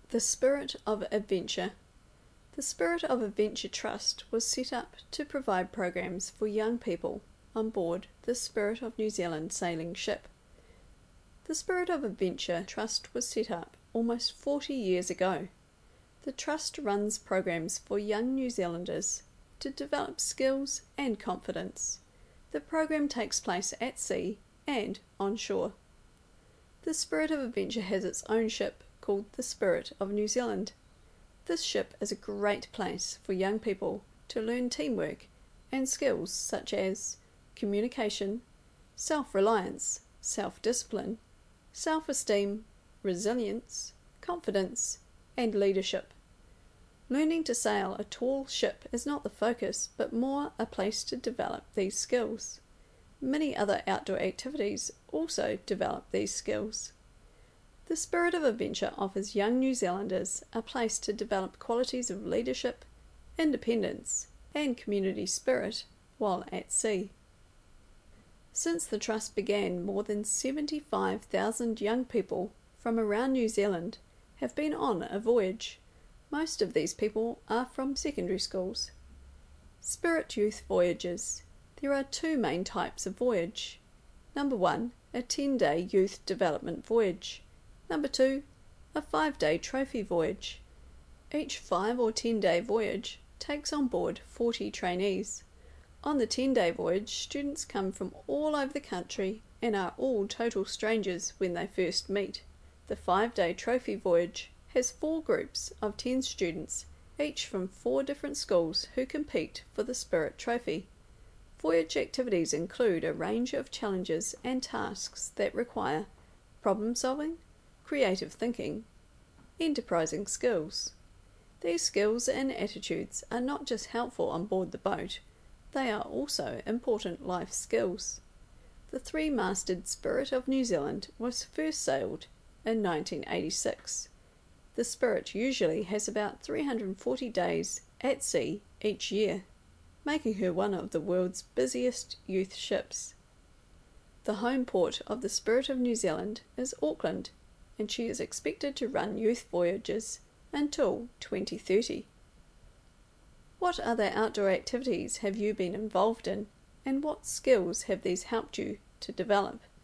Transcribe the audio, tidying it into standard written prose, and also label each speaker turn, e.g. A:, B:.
A: The Spirit of Adventure. The Spirit of Adventure Trust was set up to provide programs for young people on board the Spirit of New Zealand sailing ship. The Spirit of Adventure Trust was set up almost 40 years ago. The Trust runs programs for young New Zealanders to develop skills and confidence. The program takes place at sea and on shore. The Spirit of Adventure has its own ship called the Spirit of New Zealand. This ship is a great place for young people to learn teamwork and skills such as communication, self-reliance, self-discipline, self-esteem, resilience, confidence, and leadership. Learning to sail a tall ship is not the focus, but more a place to develop these skills. Many other outdoor activities also develop these skills. The Spirit of Adventure offers young New Zealanders a place to develop qualities of leadership, independence, and community spirit while at sea. Since the Trust began, more than 75,000 young people from around New Zealand have been on a voyage. Most of these people are from secondary schools. Spirit Youth Voyages. There are two main types of voyage. Number 1, a 10-day youth development voyage. Number 2, a 5-day trophy voyage. Each 5 or 10-day voyage takes on board 40 trainees. On the 10-day voyage, students come from all over the country and are all total strangers when they first meet. The 5-day trophy voyage has 4 groups of 10 students, each from 4 different schools who compete for the Spirit Trophy. Voyage activities include a range of challenges and tasks that require problem solving, creative thinking, enterprising skills. These skills and attitudes are not just helpful on board the boat, they are also important life skills. The 3-masted Spirit of New Zealand was first sailed in 1986. The Spirit usually has about 340 days at sea each year, making her one of the world's busiest youth ships. The home port of the Spirit of New Zealand is Auckland, and she is expected to run youth voyages until 2030. What other outdoor activities have you been involved in, and what skills have these helped you to develop?